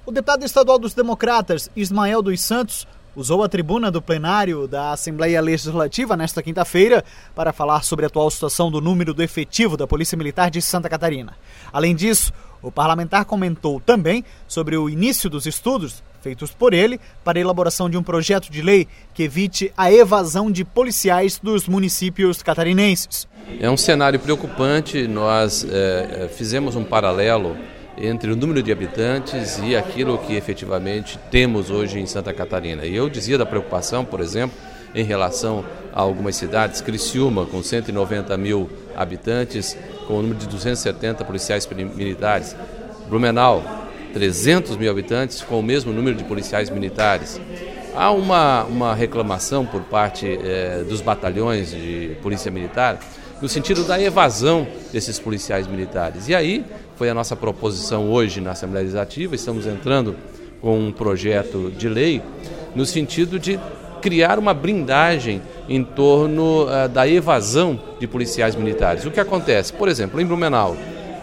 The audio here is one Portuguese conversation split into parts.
O deputado estadual dos Democratas, Ismael dos Santos, usou a tribuna do plenário da Assembleia Legislativa nesta quinta-feira para falar sobre a atual situação do número do efetivo da Polícia Militar de Santa Catarina. Além disso, o parlamentar comentou também sobre o início dos estudos feitos por ele para a elaboração de um projeto de lei que evite a evasão de policiais dos municípios catarinenses. É um cenário preocupante. Nós fizemos um paralelo entre o número de habitantes e aquilo que efetivamente temos hoje em Santa Catarina. E eu dizia da preocupação, por exemplo, em relação a algumas cidades, Criciúma, com 190 mil habitantes, com o número de 270 policiais militares, Blumenau, 300 mil habitantes, com o mesmo número de policiais militares. Há uma reclamação por parte dos batalhões de polícia militar no sentido da evasão desses policiais militares. E aí foi a nossa proposição hoje na Assembleia Legislativa. Estamos entrando com um projeto de lei no sentido de criar uma blindagem em torno da evasão de policiais militares. O que acontece? Por exemplo, em Blumenau,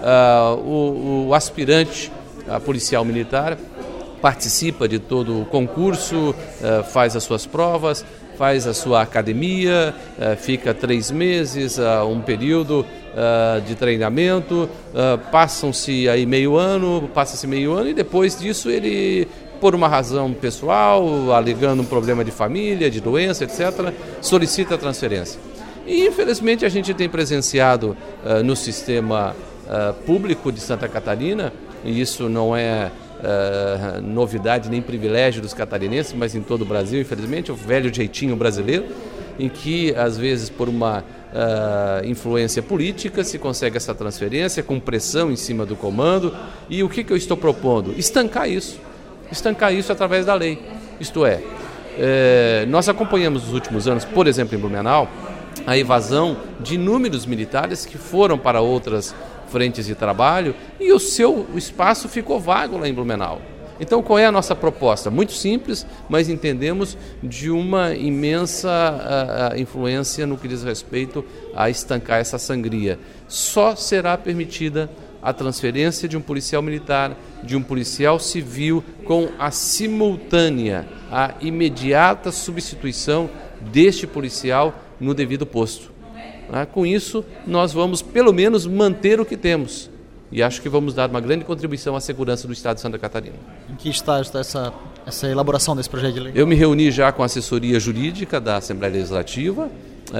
o aspirante a policial militar participa de todo o concurso, faz as suas provas, faz a sua academia, fica 3 meses, um período de treinamento, passa-se meio ano e depois disso ele, por uma razão pessoal, alegando um problema de família, de doença, etc., solicita a transferência. E infelizmente a gente tem presenciado no sistema público de Santa Catarina, e isso não é novidade nem privilégio dos catarinenses, mas em todo o Brasil, infelizmente, o velho jeitinho brasileiro, em que às vezes por uma influência política se consegue essa transferência com pressão em cima do comando. E o que eu estou propondo? Estancar isso através da lei. Isto é, nós acompanhamos nos últimos anos, por exemplo, em Blumenau, a evasão de inúmeros militares que foram para outras frentes de trabalho e o seu espaço ficou vago lá em Blumenau. Então, qual é a nossa proposta? Muito simples, mas entendemos de uma imensa influência no que diz respeito a estancar essa sangria. Só será permitida a transferência de um policial militar, de um policial civil, com a simultânea, a imediata substituição deste policial no devido posto. Com isso, nós vamos, pelo menos, manter o que temos. E acho que vamos dar uma grande contribuição à segurança do Estado de Santa Catarina. Em que estágio está essa elaboração desse projeto de lei? Eu me reuni já com a assessoria jurídica da Assembleia Legislativa.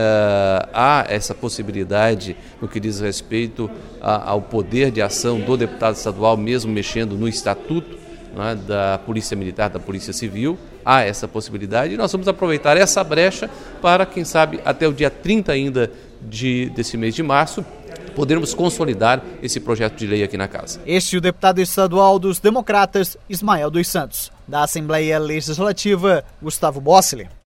Há essa possibilidade no que diz respeito ao poder de ação do deputado estadual, mesmo mexendo no estatuto da Polícia Militar, da Polícia Civil. Há essa possibilidade e nós vamos aproveitar essa brecha para, quem sabe, até o dia 30 ainda desse mês de março, podermos consolidar esse projeto de lei aqui na casa. Este é o deputado estadual dos Democratas, Ismael dos Santos. Da Assembleia Legislativa, Gustavo Bossili.